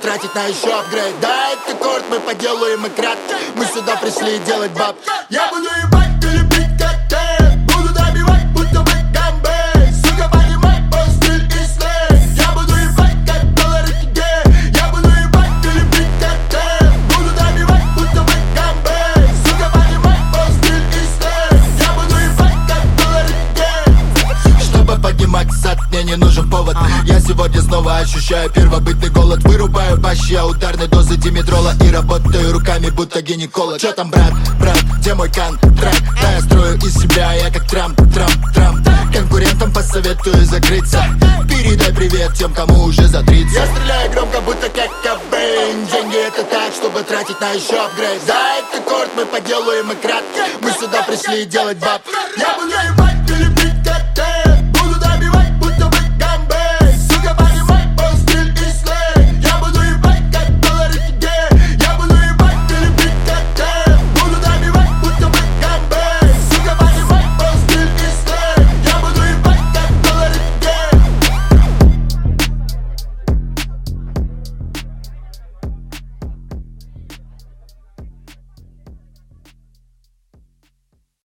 тратить на еще апгрейд. Да, это корт, мы поделаем и кратко. Мы сюда пришли делать баб. Я буду ебать или бить как ты. Буду добивать, будто бы гамбей. Сука, понимай, мой стиль и сленг. Я буду ебать, как доллары тебе. Я буду ебать или бить как ты. Буду добивать, будто бы гамбей. Сука, понимай, мой стиль и сленг. Я буду ебать, как доллары тебе. Чтобы поднимать сад, мне не нужен повод. Я сегодня снова ощущаю первобытный голод. Вырубаю бащи, я ударной дозы димедрола. И работаю руками, будто гинеколог. Чё там, брат, где мой контракт? Да, я строю из себя, я как Трамп. Конкурентам посоветую закрыться. Передай привет тем, кому уже за 30. Я стреляю громко, будто как Кобейн. Деньги это так, чтобы тратить на еще апгрейд. Да, это корт, мы поделаем и кратко. Мы сюда пришли делать баб. Я буду ебать